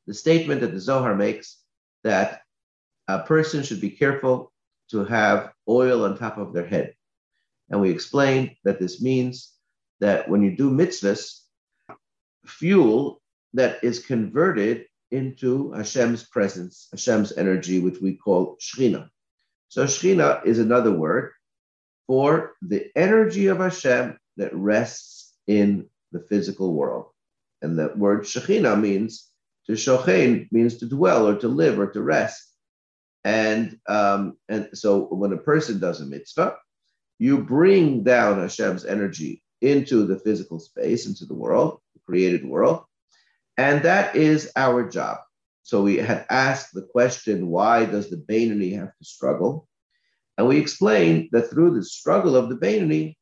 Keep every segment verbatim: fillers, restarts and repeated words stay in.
the statement that the Zohar makes that a person should be careful to have oil on top of their head. And we explained that this means that when you do mitzvahs, fuel that is converted into Hashem's presence, Hashem's energy, which we call Shechina. So Shechina is another word for the energy of Hashem that rests in the physical world. And the word Shechina means to shochein, means to dwell or to live or to rest. And, um, and so when a person does a mitzvah, you bring down Hashem's energy into the physical space, into the world, the created world. And that is our job. So we had asked the question, why does the Beinoni have to struggle? And we explained that through the struggle of the Beinoni,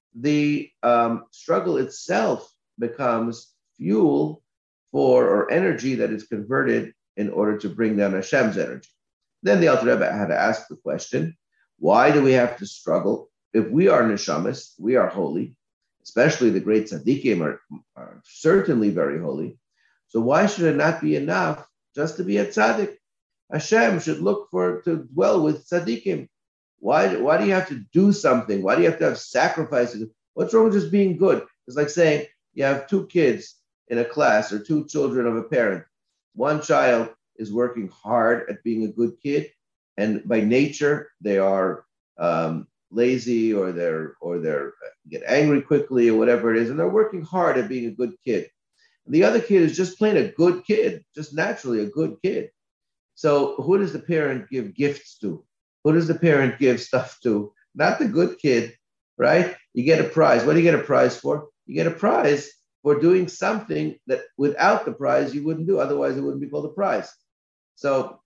the um, struggle itself becomes fuel for, or energy that is converted in order to bring down Hashem's energy. Then the Alter Rebbe had to ask the question, why do we have to struggle? If we are neshamas, we are holy, especially the great tzaddikim are, are certainly very holy. So why should it not be enough just to be a tzaddik? Hashem should look for to dwell with tzaddikim. Why, why do you have to do something? Why do you have to have sacrifices? What's wrong with just being good? It's like saying you have two kids in a class or two children of a parent. One child is working hard at being a good kid, and by nature they are um, lazy or they're or they're get angry quickly or whatever it is, and they're working hard at being a good kid. And the other kid is just plain a good kid, just naturally a good kid. So who does the parent give gifts to? Who does the parent give stuff to? Not the good kid, right? You get a prize. What do you get a prize for? You get a prize for doing something that without the prize you wouldn't do. Otherwise, it wouldn't be called a prize. So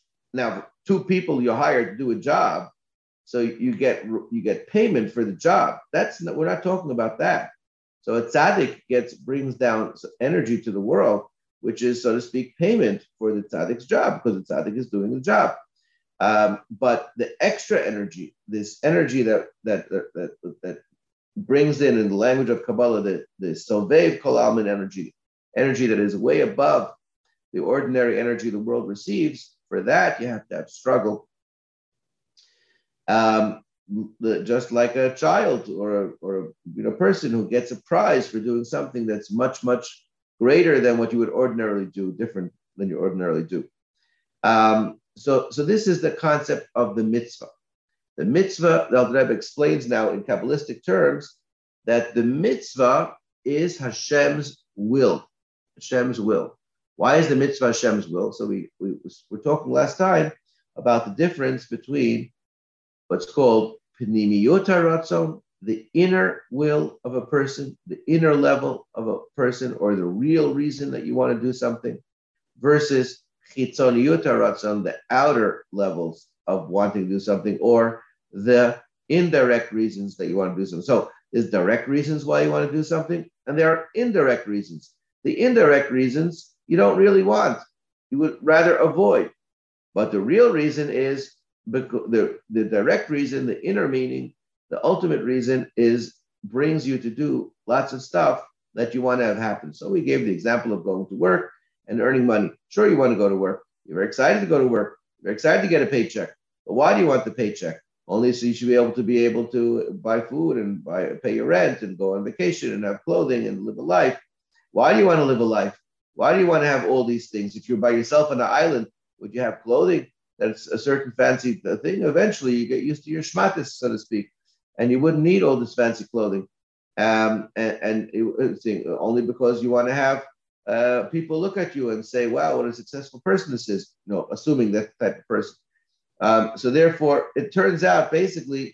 now two people you hire to do a job, so you get you get payment for the job. That's not, we're not talking about that. So a tzaddik gets brings down energy to the world, which is, so to speak, payment for the tzaddik's job, because the tzaddik is doing the job. Um, but the extra energy, this energy that that that that, that brings in, in the language of Kabbalah, the the sovev kol almin energy, energy that is way above the ordinary energy the world receives. For that, you have to have struggle. Um, the, just like a child or a, or a you know, person who gets a prize for doing something that's much, much greater than what you would ordinarily do, different than you ordinarily do. Um, so, so this is the concept of the mitzvah. The mitzvah, the Alter Rebbe explains now in Kabbalistic terms that the mitzvah is Hashem's will. Hashem's will. Why is the mitzvah Hashem's will? So we, we were talking last time about the difference between what's called pnimiyut haratzon, the inner will of a person, the inner level of a person, or the real reason that you want to do something, versus chitzoniyut haratzon, the outer levels of wanting to do something, or the indirect reasons that you want to do something. So there's direct reasons why you want to do something, and there are indirect reasons. The indirect reasons you don't really want, you would rather avoid. But the real reason is, the, the direct reason, the inner meaning, the ultimate reason is brings you to do lots of stuff that you want to have happen. So we gave the example of going to work and earning money. Sure, you want to go to work. You're very excited to go to work. You're excited to get a paycheck. But why do you want the paycheck? Only so you should be able to be able to buy food and buy, pay your rent and go on vacation and have clothing and live a life. Why do you want to live a life? Why do you want to have all these things? If you're by yourself on an island, would you have clothing that's a certain fancy thing? Eventually, you get used to your shmatis, so to speak, and you wouldn't need all this fancy clothing. Um, and and it, it's only because you want to have uh, people look at you and say, wow, what a successful person this is, you know, assuming that type of person. Um, so therefore, it turns out basically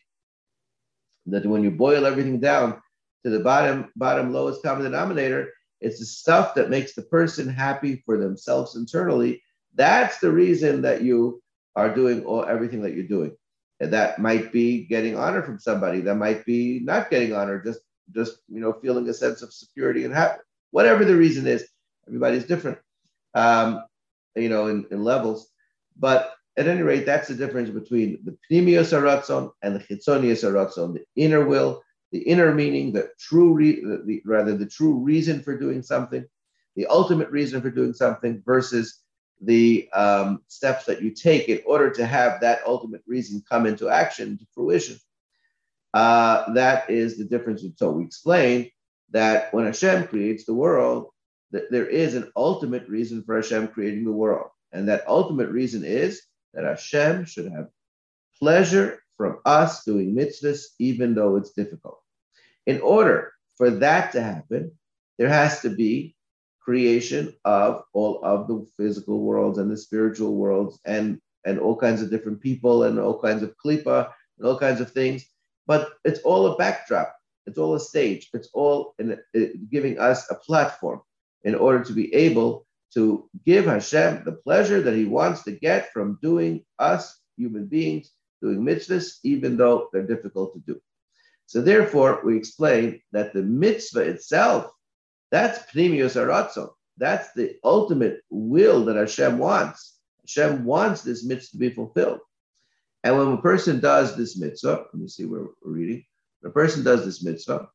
that when you boil everything down to the bottom, bottom lowest common denominator, it's the stuff that makes the person happy for themselves internally. That's the reason that you are doing all everything that you're doing. And that might be getting honor from somebody. That might be not getting honor, just, just you know, feeling a sense of security and happiness. Whatever the reason is, everybody's different, um, you know, in, in levels. But at any rate, that's the difference between the pnimiyus haratzon and the chitzoniyus haratzon, the inner will, the inner meaning, the true, re- the, the, rather the true reason for doing something, the ultimate reason for doing something versus the um, steps that you take in order to have that ultimate reason come into action, to fruition. Uh, that is the difference. So we explained that when Hashem creates the world, that there is an ultimate reason for Hashem creating the world. And that ultimate reason is that Hashem should have pleasure from us doing mitzvahs, even though it's difficult. In order for that to happen, there has to be creation of all of the physical worlds and the spiritual worlds and, and all kinds of different people and all kinds of klipa and all kinds of things. But it's all a backdrop. It's all a stage. It's all in, it, giving us a platform in order to be able to give Hashem the pleasure that he wants to get from doing us, human beings, doing mitzvahs, even though they're difficult to do. So therefore, we explain that the mitzvah itself, that's pnimius haratzon. That's the ultimate will that Hashem wants. Hashem wants this mitzvah to be fulfilled. And when a person does this mitzvah, let me see where we're reading. When a person does this mitzvah,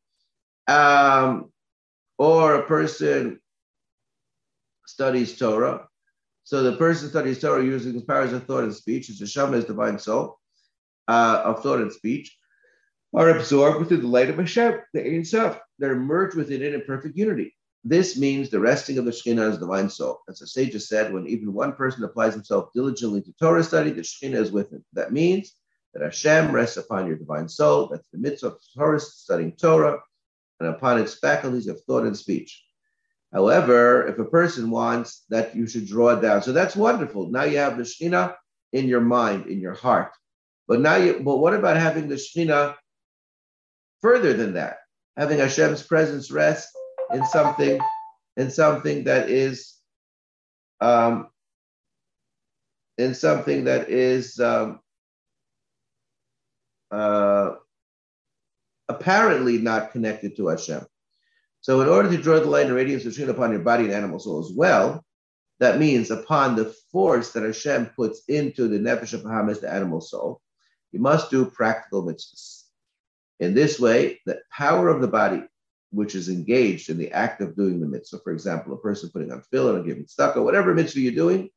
um, or a person studies Torah, so the person studies Torah using his powers of thought and speech, his neshama, his divine soul, uh, of thought and speech, are absorbed within the light of Hashem, the Ein Sof. They're merged within it in perfect unity. This means the resting of the Shekhinah as divine soul. As the sages said, when even one person applies himself diligently to Torah study, the Shekhinah is with him. That means that Hashem rests upon your divine soul. That's the mitzvah of Torah, studying Torah, and upon its faculties of thought and speech. However, if a person wants that, you should draw it down. So that's wonderful. Now you have the Shekhinah in your mind, in your heart. But now you, but what about having the Shekhinah further than that? Having Hashem's presence rest in something, in something that is, um, in something that is um, uh, apparently not connected to Hashem. So in order to draw the light and radiance of Shekhinah upon your body and animal soul as well, that means upon the force that Hashem puts into the nefesh habahamis, the animal soul, you must do practical mitzvahs. In this way, the power of the body, which is engaged in the act of doing the mitzvah, for example, a person putting on tefillin or giving tzedakah, whatever mitzvah you're doing,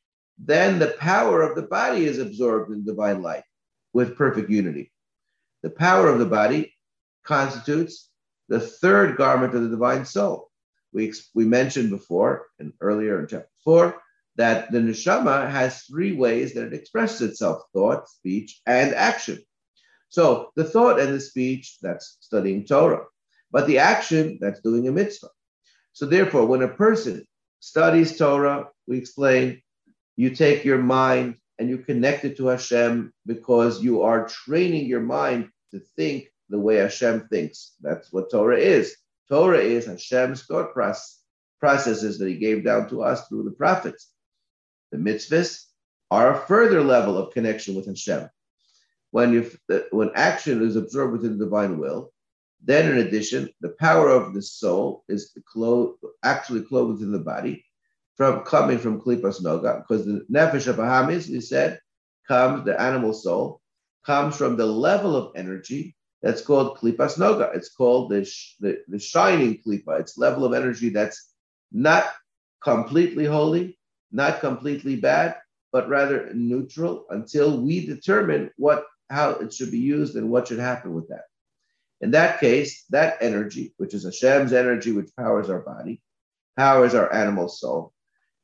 then the power of the body is absorbed in divine light with perfect unity. The power of the body constitutes the third garment of the divine soul. We, we mentioned before, and earlier in chapter four, that the neshama has three ways that it expresses itself: thought, speech, and action. So the thought and the speech, that's studying Torah. But the action, that's doing a mitzvah. So therefore, when a person studies Torah, we explain, you take your mind and you connect it to Hashem because you are training your mind to think the way Hashem thinks. That's what Torah is. Torah is Hashem's thought process, processes that he gave down to us through the prophets. The mitzvahs are a further level of connection with Hashem. When, you, when action is absorbed within the divine will, then in addition, the power of the soul is to clothe, actually clothed within the body, from coming from klipas noga, because the nefesh habahamis, we said, comes, the animal soul, comes from the level of energy that's called klipas noga. It's called the, the, the shining klipa. It's level of energy that's not completely holy, not completely bad, but rather neutral until we determine what how it should be used and what should happen with that. In that case, that energy, which is Hashem's energy, which powers our body, powers our animal soul,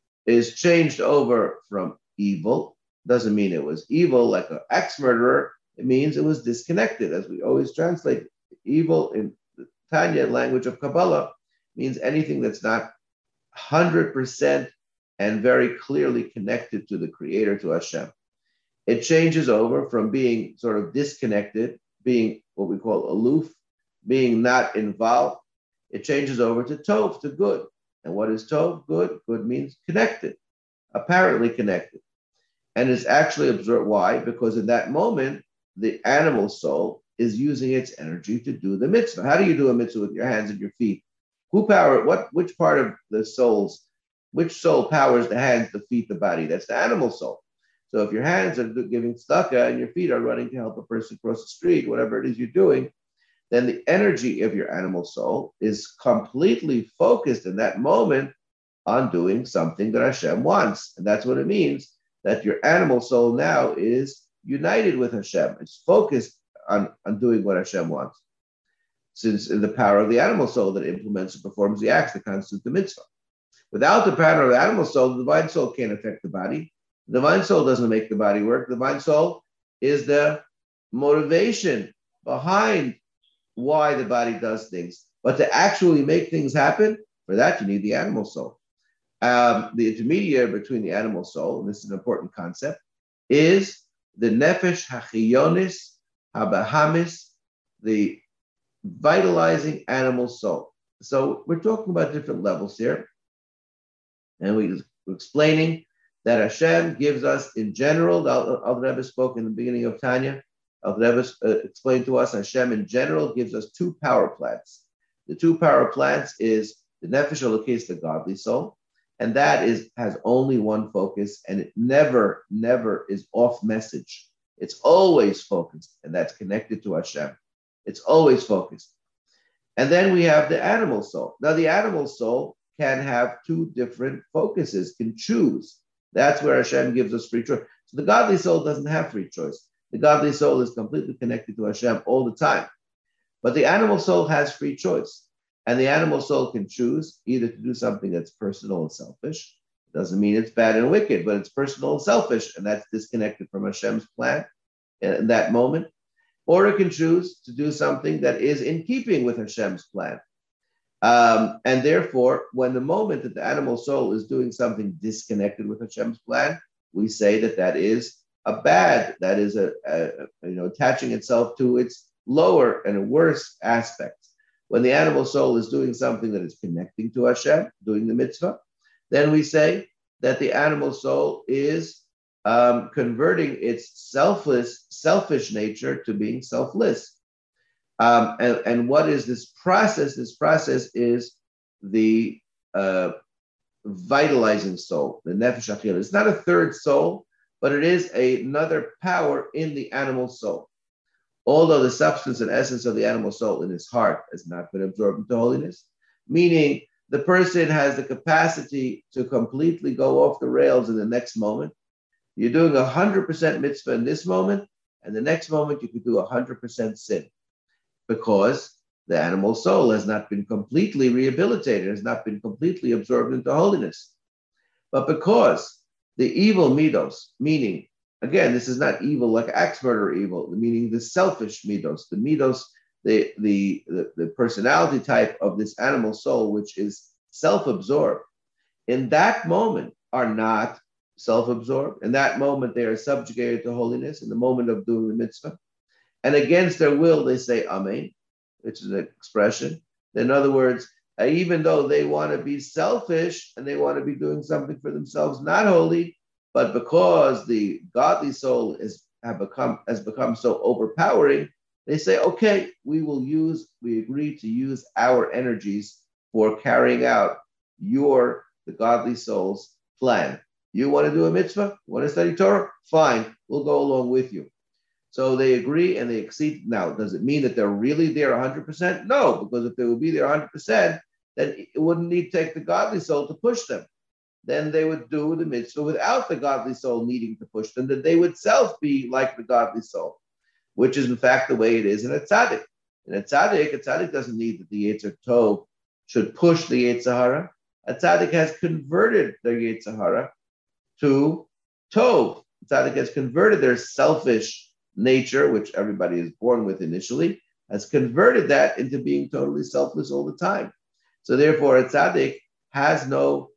is changed over from evil. Doesn't mean it was evil like an ex-murderer. It means it was disconnected, as we always translate. Evil in the Tanya language of Kabbalah means anything that's not one hundred percent and very clearly connected to the Creator, to Hashem. It changes over from being sort of disconnected, being what we call aloof, being not involved. It changes over to tov, to good. And what is tov? Good. Good means connected, apparently connected. And is actually absorbed. Why? Because in that moment, the animal soul is using its energy to do the mitzvah. How do you do a mitzvah with your hands and your feet? Who power, what, which part of the soul's, which soul powers the hands, the feet, the body? That's the animal soul. So if your hands are giving tzedakah and your feet are running to help a person cross the street, whatever it is you're doing, then the energy of your animal soul is completely focused in that moment on doing something that Hashem wants. And that's what it means, that your animal soul now is united with Hashem. It's focused on, on doing what Hashem wants. Since in the power of the animal soul that implements and performs the acts that constitute the mitzvah. Without the power of the animal soul, the divine soul can't affect the body. The divine soul doesn't make the body work. The divine soul is the motivation behind why the body does things. But to actually make things happen, for that you need the animal soul. Um, the intermediary between the animal soul, and this is an important concept, is the nefesh hachiyonis habahamis, the vitalizing animal soul. So we're talking about different levels here. And we we're explaining that Hashem gives us in general, the Alter Rebbe spoke in the beginning of Tanya, Alter Rebbe uh, explained to us, Hashem in general gives us two power plants. The two power plants is the Nefesh Elokis, the godly soul, and that is has only one focus, and it never, never is off message. It's always focused, and that's connected to Hashem. It's always focused. And then we have the animal soul. Now, the animal soul can have two different focuses, can choose. That's where Hashem gives us free choice. So the godly soul doesn't have free choice. The godly soul is completely connected to Hashem all the time. But the animal soul has free choice. And the animal soul can choose either to do something that's personal and selfish. It doesn't mean it's bad and wicked, but it's personal and selfish, and that's disconnected from Hashem's plan in that moment. Or it can choose to do something that is in keeping with Hashem's plan. Um, and therefore, when the moment that the animal soul is doing something disconnected with Hashem's plan, we say that that is a bad, that is a, a you know attaching itself to its lower and a worse aspects. When the animal soul is doing something that is connecting to Hashem, doing the mitzvah, then we say that the animal soul is um, converting its selfless, selfish nature to being selfless. Um, and, and what is this process? This process is the uh, vitalizing soul, the nefesh achila. It's not a third soul, but it is a, another power in the animal soul. Although the substance and essence of the animal soul in his heart has not been absorbed into holiness, meaning the person has the capacity to completely go off the rails in the next moment. You're doing a one hundred percent mitzvah in this moment, and the next moment you could do one hundred percent sin, because the animal soul has not been completely rehabilitated, has not been completely absorbed into holiness. But because the evil midos, meaning, again, this is not evil like axe murder evil, meaning the selfish midos, the midos, the, the, the, the personality type of this animal soul, which is self-absorbed, in that moment are not self-absorbed. In that moment, they are subjugated to holiness in the moment of doing the mitzvah. And against their will, they say Amen, which is an expression. In other words, uh, even though they want to be selfish and they want to be doing something for themselves, not holy, but because the godly soul is have become has become so overpowering, they say, okay, we will use, we agree to use our energies for carrying out your, the godly soul's plan. You want to do a mitzvah? You want to study Torah? Fine, we'll go along with you. So they agree and they accede. Now, does it mean that they're really there one hundred percent? No, because if they would be there one hundred percent, then it wouldn't need to take the godly soul to push them. Then they would do the mitzvah without the godly soul needing to push them, that they would self be like the godly soul, which is in fact the way it is in a tzaddik. In a tzaddik, a tzaddik doesn't need that the Yetzer Tov should push the Yetzer Hara. A tzaddik has converted their Yetzer Hara to Tov. A tzaddik has converted their selfish nature, which everybody is born with initially, has converted that into being totally selfless all the time. So therefore, a tzaddik has no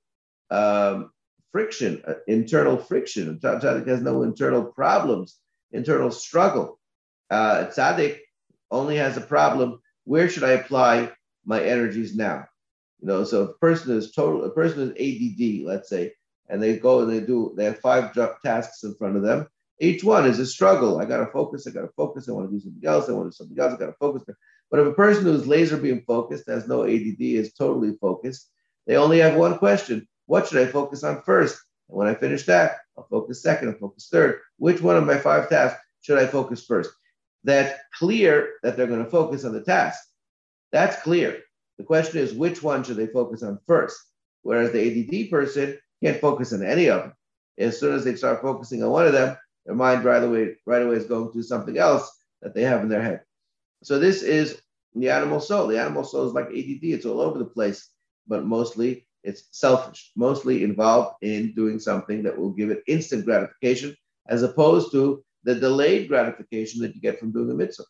um, friction, uh, internal friction. A tzaddik has no internal problems, internal struggle. Uh, a tzaddik only has a problem, where should I apply my energies now? You know, so if a person is total, a person is A D D, let's say, and they go and they do, they have five tasks in front of them. Each one is a struggle. I got to focus. I got to focus. I want to do something else. I want to do something else. I got to focus. But if a person who's laser beam focused, has no A D D, is totally focused, they only have one question. What should I focus on first? And when I finish that, I'll focus second, I'll focus third. Which one of my five tasks should I focus first? That's clear that they're going to focus on the task. That's clear. The question is, which one should they focus on first? whereas the A D D person can't focus on any of them. As soon as they start focusing on one of them, their mind right away, right away is going to something else that they have in their head. So this is the animal soul. The animal soul is like A D D. It's all over the place, but mostly it's selfish, mostly involved in doing something that will give it instant gratification, as opposed to the delayed gratification that you get from doing a mitzvah.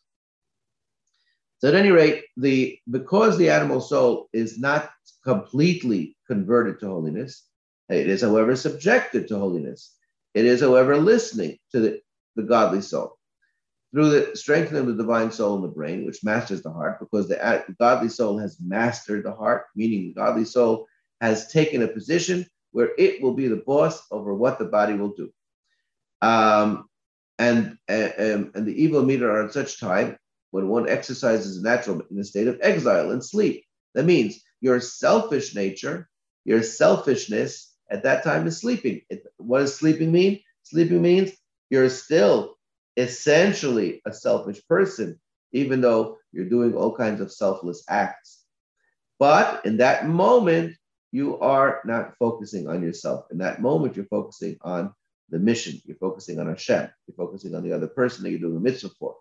So at any rate, the because the animal soul is not completely converted to holiness, it is, however, subjected to holiness. It is, however, listening to the, the godly soul through the strengthening of the divine soul in the brain, which masters the heart, because the, the godly soul has mastered the heart, meaning the godly soul has taken a position where it will be the boss over what the body will do. Um, and, and, and the evil meter are at such time when one exercises natural in a state of exile and sleep. That means your selfish nature, your selfishness at that time is sleeping. It, what does sleeping mean? Sleeping means you're still essentially a selfish person, even though you're doing all kinds of selfless acts. But in that moment, you are not focusing on yourself. In that moment, you're focusing on the mission. You're focusing on Hashem. You're focusing on the other person that you're doing a mitzvah for.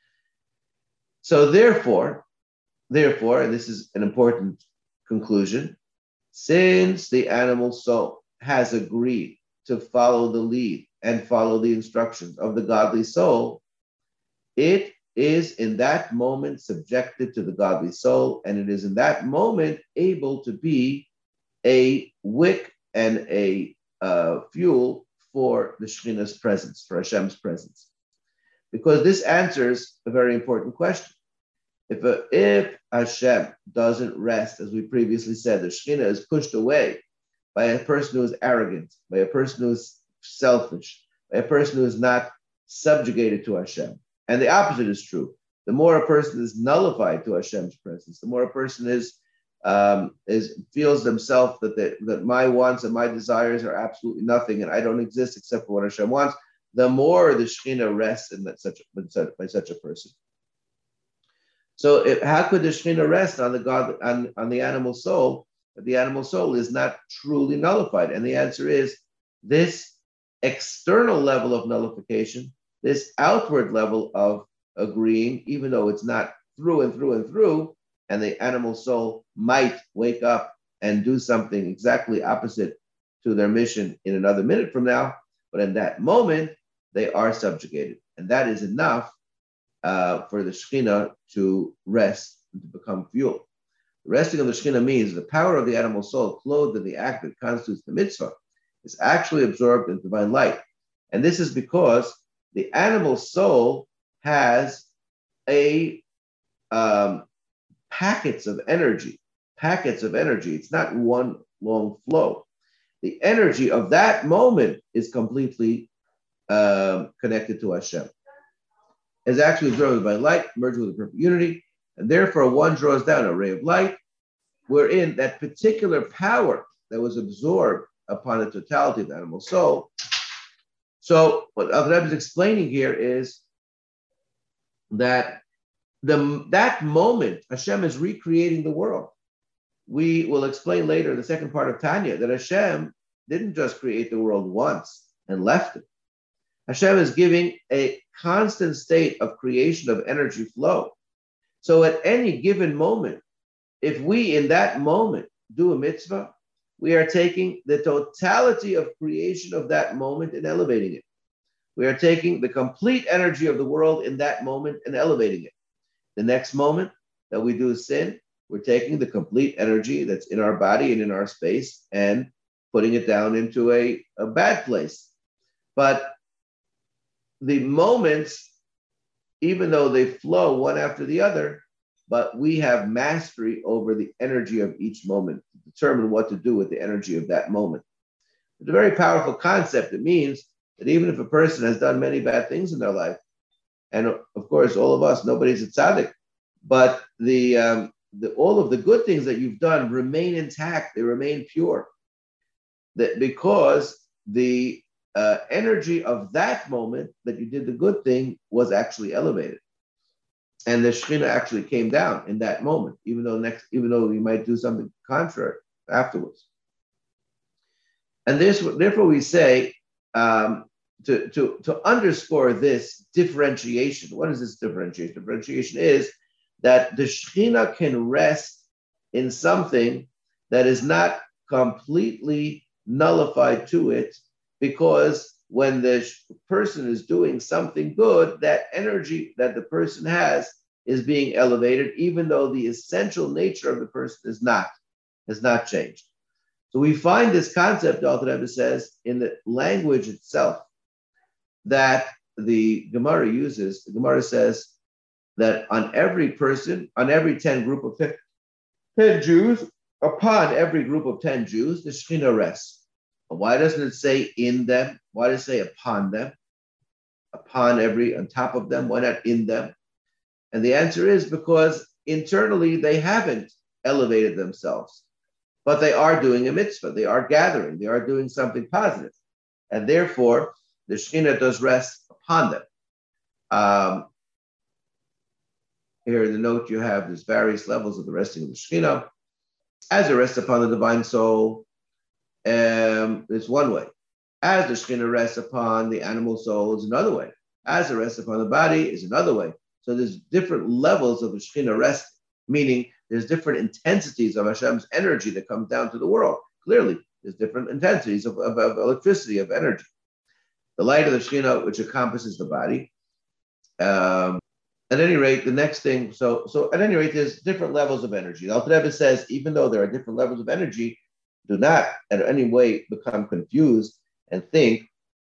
So therefore, therefore, and this is an important conclusion, since the animal soul has agreed to follow the lead and follow the instructions of the godly soul, it is in that moment subjected to the godly soul, and it is in that moment able to be a wick and a uh, fuel for the Shekhinah's presence, for Hashem's presence. Because this answers a very important question. If, a, if Hashem doesn't rest, as we previously said, the Shekhinah is pushed away by a person who is arrogant, by a person who is selfish, by a person who is not subjugated to Hashem. And the opposite is true. The more a person is nullified to Hashem's presence, the more a person is um, is feels themselves that they, that my wants and my desires are absolutely nothing, and I don't exist except for what Hashem wants, the more the Shekhinah rests in that such a, by such a person. So if, how could the Shekhinah rest on the God on, on the animal soul if the animal soul is not truly nullified? And the answer is this external level of nullification, this outward level of agreeing, even though it's not through and through and through, and the animal soul might wake up and do something exactly opposite to their mission in another minute from now, but in that moment, they are subjugated. And that is enough uh, for the Shekhinah to rest and to become fuel. The resting of the Shekhinah means the power of the animal soul clothed in the act that constitutes the mitzvah is actually absorbed in divine light. And this is because the animal soul has a um, packets of energy, packets of energy. It's not one long flow. The energy of that moment is completely um, connected to Hashem. It's actually absorbed by light, merged with a perfect unity, and therefore one draws down a ray of light, wherein that particular power that was absorbed upon the totality of the animal soul. So what Avram is explaining here is that the, that moment, Hashem is recreating the world. We will explain later in the second part of Tanya that Hashem didn't just create the world once and left it. Hashem is giving a constant state of creation of energy flow. So at any given moment, if we in that moment do a mitzvah, we are taking the totality of creation of that moment and elevating it. We are taking the complete energy of the world in that moment and elevating it. The next moment that we do a sin, we're taking the complete energy that's in our body and in our space and putting it down into a, a bad place. But the moments, even though they flow one after the other, but we have mastery over the energy of each moment to determine what to do with the energy of that moment. It's a very powerful concept. It means that even if a person has done many bad things in their life, and of course, all of us, nobody's a tzaddik, but the, um, the all of the good things that you've done remain intact, they remain pure. That because the uh, energy of that moment that you did the good thing was actually elevated. And the Shekhinah actually came down in that moment, even though next, even though you might do something contrary afterwards. And this, therefore, we say um, to, to, to underscore this differentiation. What is this differentiation? Differentiation is that the Shekhinah can rest in something that is not completely nullified to it, because when the person is doing something good, that energy that the person has is being elevated, even though the essential nature of the person is not, has not changed. So we find this concept, the Alter Rebbe says, in the language itself that the Gemara uses. The Gemara says that on every person, on every ten group of ten, ten Jews, upon every group of ten Jews, the Shekhinah rests. Why doesn't it say in them? Why does it say upon them? Upon every, on top of them, why not in them? And the answer is because internally they haven't elevated themselves, but they are doing a mitzvah. They are gathering. They are doing something positive. And therefore, the Shekhinah does rest upon them. Um, here in the note, you have these various levels of the resting of the Shekhinah. As it rests upon the divine soul, um, it's one way. As the Shekhinah rests upon the animal soul is another way. As it rests upon the body is another way. So there's different levels of the Shekhinah rest, meaning there's different intensities of Hashem's energy that comes down to the world. Clearly, there's different intensities of, of, of electricity, of energy. The light of the Shekhinah, which encompasses the body. Um, at any rate, the next thing, so so at any rate, there's different levels of energy. The Alter Rebbe says, even though there are different levels of energy, do not in any way become confused and think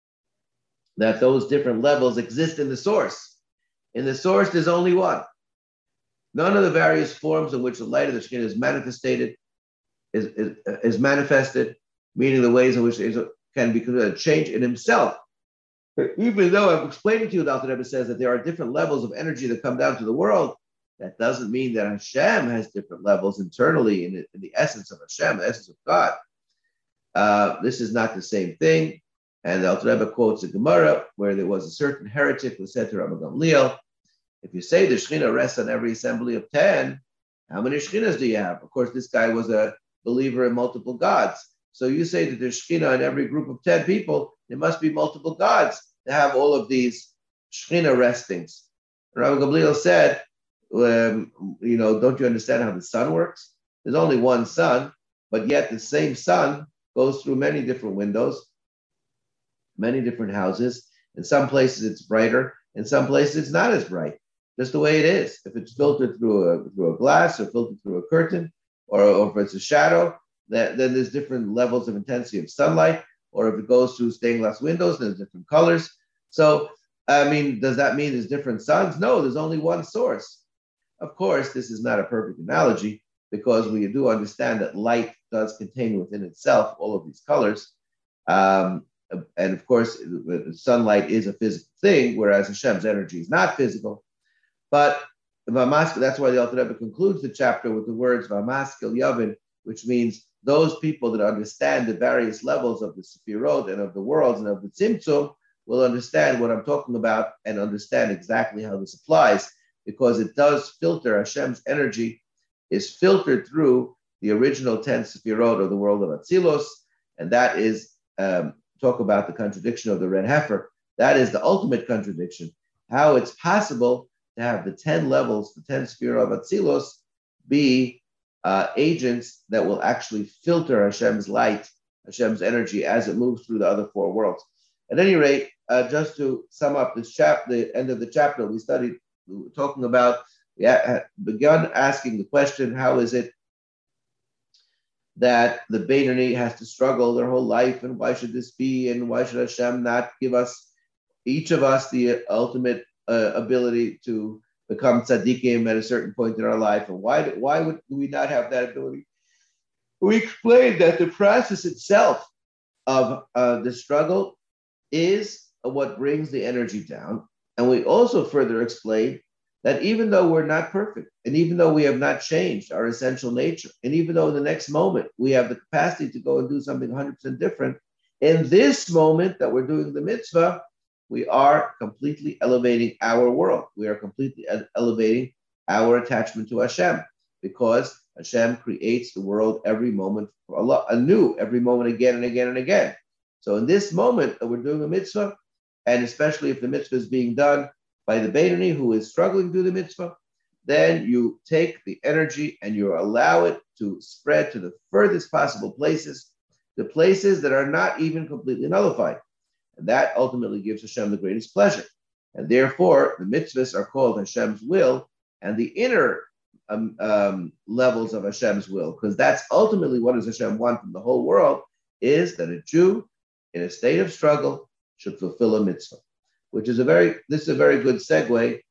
that those different levels exist in the source. In the source, there's only one. None of the various forms in which the light of the Shekhinah is manifested is, is, is manifested, meaning the ways in which it can be considered a change in himself. But even though I'm explaining to you, the Alter Rebbe says that there are different levels of energy that come down to the world, that doesn't mean that Hashem has different levels internally in, in the essence of Hashem, the essence of God. Uh, this is not the same thing. And the Alter Rebbe quotes a Gemara where there was a certain heretic who said to Rabbi Gamliel, if you say the Shekhinah rests on every assembly of ten, how many Shekhinahs do you have? Of course, this guy was a believer in multiple gods. So you say that there's Shekhinah in every group of ten people, there must be multiple gods to have all of these Shekhinah restings. Rabbi Gamliel said, um, you know, don't you understand how the sun works? There's only one sun, but yet the same sun goes through many different windows, many different houses. In some places it's brighter, in some places it's not as bright. Just the way it is. If it's filtered through a through a glass or filtered through a curtain, or, or if it's a shadow, that, then there's different levels of intensity of sunlight. Or if it goes through stained glass windows, there's different colors. So, I mean, does that mean there's different suns? No, there's only one source. Of course, this is not a perfect analogy because we do understand that light does contain within itself all of these colors. Um, and of course, sunlight is a physical thing, whereas Hashem's energy is not physical. But that's why the Alter Rebbe concludes the chapter with the words V'amaskil Yavin, which means those people that understand the various levels of the Sefirot and of the worlds and of the Tzimtzum will understand what I'm talking about and understand exactly how this applies, because it does filter. Hashem's energy is filtered through the original ten Sefirot of the world of Atzilos, and that is, um, talk about the contradiction of the red heifer. That is the ultimate contradiction, how it's possible to have the ten levels, the ten Sefirot of Atzilos, be Uh, agents that will actually filter Hashem's light, Hashem's energy as it moves through the other four worlds. At any rate, uh, just to sum up this chapter, the end of the chapter, we studied, we were talking about, we ha- begun asking the question, how is it that the Beinoni has to struggle their whole life, and why should this be, and why should Hashem not give us, each of us, the ultimate uh, ability to become tzaddikim at a certain point in our life, and why why would we not have that ability? We explained that the process itself of uh, the struggle is what brings the energy down, and we also further explained that even though we're not perfect, and even though we have not changed our essential nature, and even though in the next moment we have the capacity to go and do something one hundred percent different, in this moment that we're doing the mitzvah, we are completely elevating our world. We are completely elevating our attachment to Hashem, because Hashem creates the world every moment, anew, every moment again and again and again. So in this moment that we're doing a mitzvah, and especially if the mitzvah is being done by the Beinoni who is struggling to do the mitzvah, then you take the energy and you allow it to spread to the furthest possible places, the places that are not even completely nullified. And that ultimately gives Hashem the greatest pleasure. And therefore, the mitzvahs are called Hashem's will and the inner um, um, levels of Hashem's will, because that's ultimately what does Hashem want from the whole world, is that a Jew in a state of struggle should fulfill a mitzvah, which is a very, this is a very good segue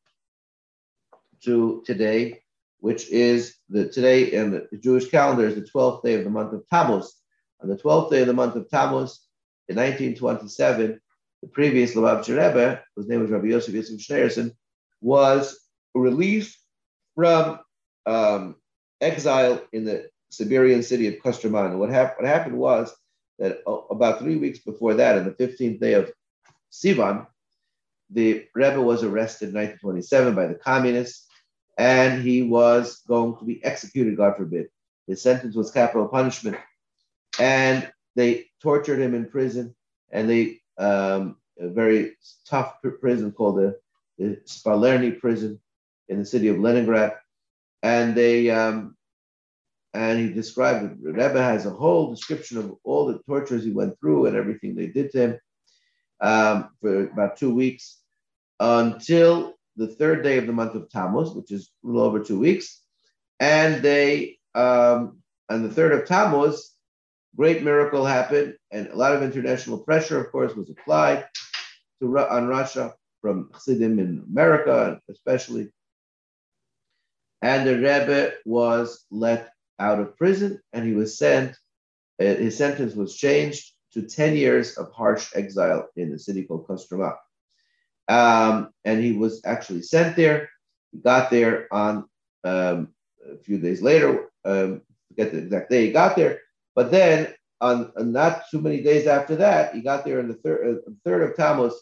to today, which is the today in the Jewish calendar is the twelfth day of the month of Tammuz. On the twelfth day of the month of Tammuz, in nineteen twenty-seven, the previous Lubavitcher Rebbe, whose name was Rabbi Yosef Yitzchak Schneerson, was released from um, exile in the Siberian city of Kostroma. And what, hap- what happened was that uh, about three weeks before that, on the fifteenth day of Sivan, the Rebbe was arrested in nineteen twenty-seven by the communists, and he was going to be executed, God forbid. His sentence was capital punishment, and they tortured him in prison, and they um, a very tough prison called the, the Spalerny prison in the city of Leningrad, and they um, and he described it. The Rebbe has a whole description of all the tortures he went through and everything they did to him um, for about two weeks until the third day of the month of Tammuz, which is a little over two weeks, and they um, on the third of Tammuz, great miracle happened, and a lot of international pressure, of course, was applied to on Russia from Chassidim in America, especially. And the Rebbe was let out of prison, and he was sent. Uh, his sentence was changed to ten years of harsh exile in a city called Kostroma. Um, and he was actually sent there. He got there on um, a few days later. Um, forget the exact day he got there. But then, on, on not too many days after that, he got there on the third, uh, third of Tammuz,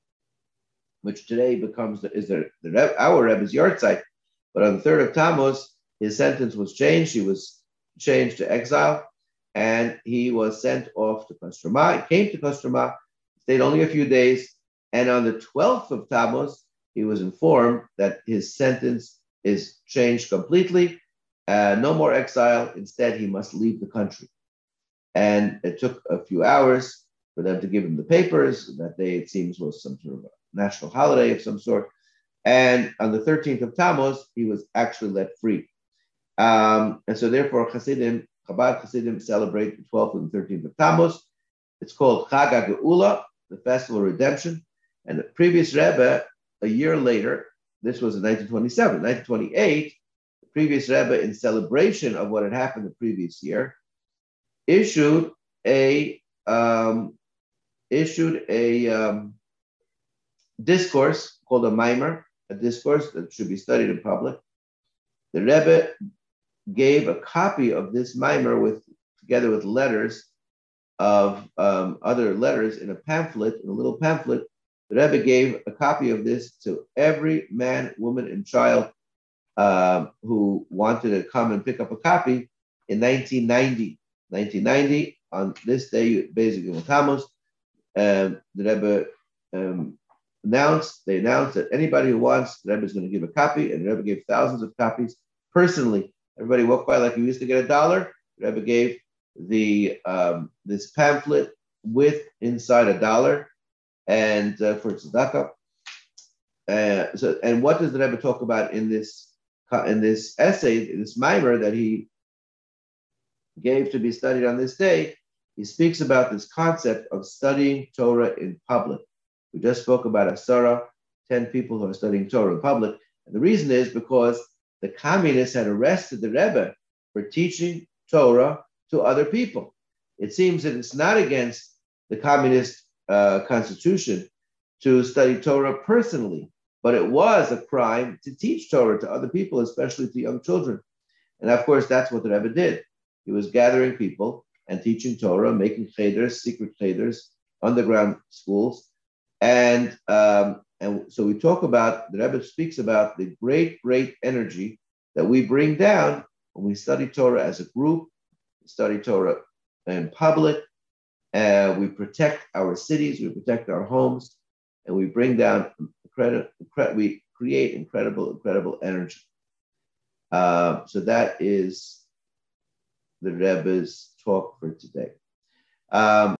which today becomes the, is the, the Reb, our Rebbe's yahrzeit. But on the third of Tammuz, his sentence was changed. He was changed to exile, and he was sent off to Kostroma. He came to Kostroma, stayed only a few days, and on the twelfth of Tammuz, he was informed that his sentence is changed completely. Uh, no more exile. Instead, he must leave the country. And it took a few hours for them to give him the papers. That day, it seems, was some sort of a national holiday of some sort. And on the thirteenth of Tammuz, he was actually let free. Um, and so therefore, Hasidim, Chabad Hasidim celebrate the twelfth and the thirteenth of Tammuz. It's called Chag HaGeula, the Festival of Redemption. And the previous Rebbe, a year later, this was in nineteen twenty-seven, nineteen twenty-eight, the previous Rebbe, in celebration of what had happened the previous year, issued a um, issued a um, discourse called a Maimer, a discourse that should be studied in public. The Rebbe gave a copy of this Maimer with together with letters of um, other letters in a pamphlet, in a little pamphlet. The Rebbe gave a copy of this to every man, woman, and child uh, who wanted to come and pick up a copy in nineteen ninety. nineteen ninety, on this day, basically in Tammuz, um, the Rebbe um, announced, they announced that anybody who wants, the Rebbe is going to give a copy, and the Rebbe gave thousands of copies personally. Everybody walked by like you used to get a dollar. The Rebbe gave the um, this pamphlet with inside a dollar, and uh, for tzedakah. Uh, so, and what does the Rebbe talk about in this in this essay, in this mimer that he gave to be studied on this day? He speaks about this concept of studying Torah in public. We just spoke about Asara, ten people who are studying Torah in public. And the reason is because the communists had arrested the Rebbe for teaching Torah to other people. It seems that it's not against the communist uh, constitution to study Torah personally, but it was a crime to teach Torah to other people, especially to young children. And of course, that's what the Rebbe did. He was gathering people and teaching Torah, making cheders, secret cheders, underground schools. And, um, and so we talk about, the Rebbe speaks about the great, great energy that we bring down When we study Torah as a group, we study Torah in public, uh, we protect our cities, we protect our homes, and we bring down incredible, we create incredible, incredible energy. Uh, so that is the Rebbe's talk for today. Um,